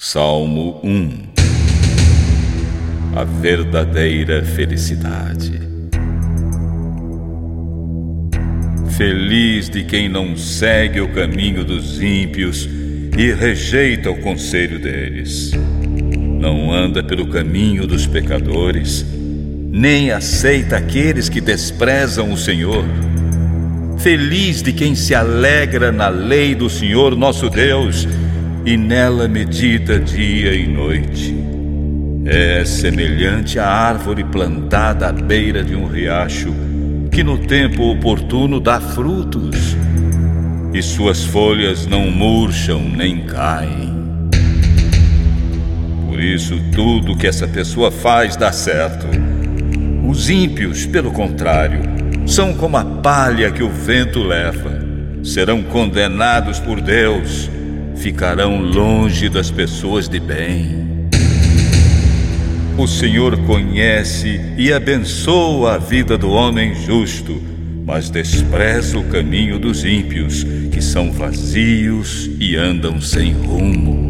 Salmo 1. A verdadeira felicidade. Feliz de quem não segue o caminho dos ímpios e rejeita o conselho deles. Não anda pelo caminho dos pecadores, nem aceita aqueles que desprezam o Senhor. Feliz de quem se alegra na lei do Senhor nosso Deus e nela medita dia e noite. É semelhante à árvore plantada à beira de um riacho, que no tempo oportuno dá frutos, e suas folhas não murcham nem caem. Por isso, tudo que essa pessoa faz dá certo. Os ímpios, pelo contrário, são como a palha que o vento leva. Serão condenados por Deus, ficarão longe das pessoas de bem. O Senhor conhece e abençoa a vida do homem justo, mas despreza o caminho dos ímpios, que são vazios e andam sem rumo.